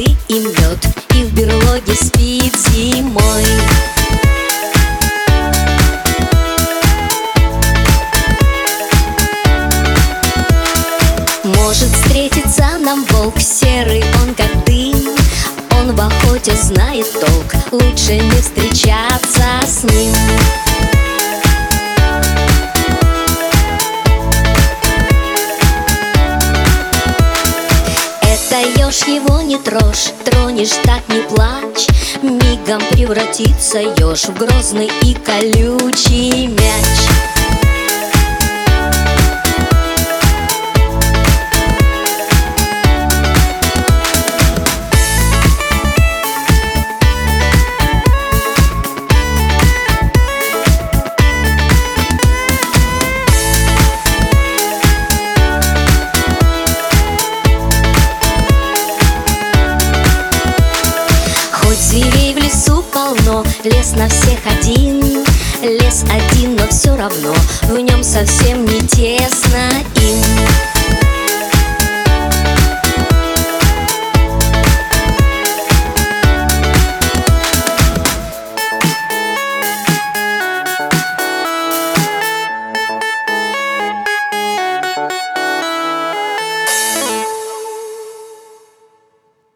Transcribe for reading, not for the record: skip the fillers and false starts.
фрукты и мед, и в берлоге спит зимой. Может встретиться нам волк серый, он как дым, он в охоте знает толк, лучше не встречаться с ним. Это еж, его не трожь, тронешь так не плачь, мигом превратится еж в грозный и колючий мяч. Зверей в лесу полно, лес на всех один, лес один, но все равно в нем совсем не тесно.